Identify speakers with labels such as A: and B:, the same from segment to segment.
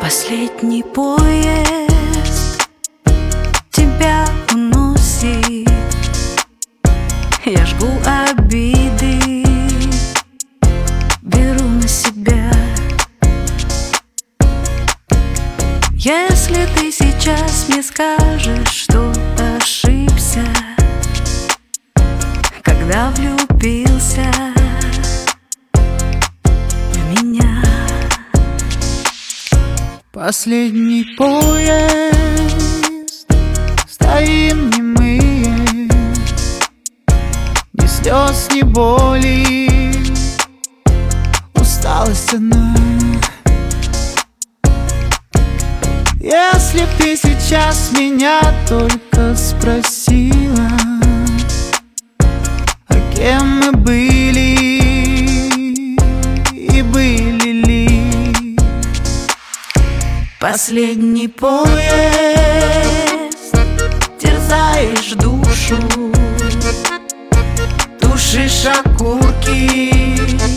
A: Последний поезд тебя уносит. Я жгу обиды, беру на себя. Если ты сейчас мне скажешь, что ошибся, когда влюбился в меня.
B: Последний поезд, стоим немые, ни слез, ни боли, усталость одна. Если б ты сейчас меня только спросила, а кем мы были и были ли.
A: Последний поезд, терзаешь душу, тушишь окурки,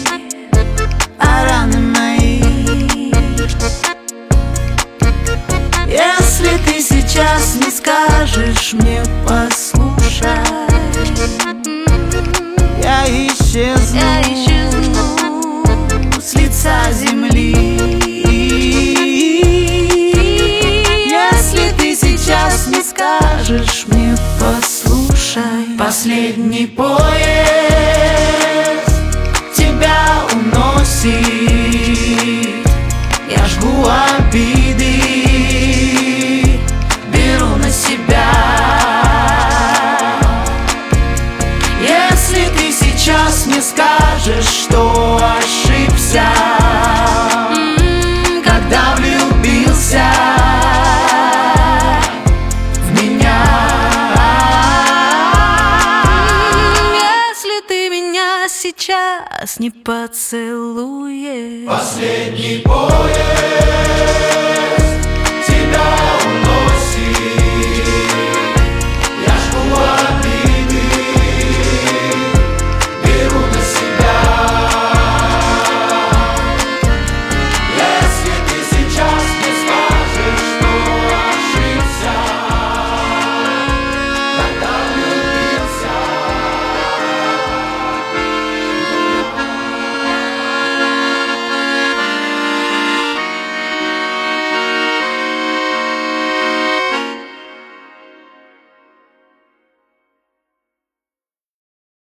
A: а раны мои. Если ты сейчас не скажешь мне послушай,
B: я исчезну
A: с лица земли. Если ты сейчас не скажешь мне послушай, последний поезд тебя уносит. Я жгу обиды, беру на себя. Если ты сейчас не скажешь, что ошибся, когда влюбился в меня. Если ты меня сейчас не поцелуешь,
C: последний поезд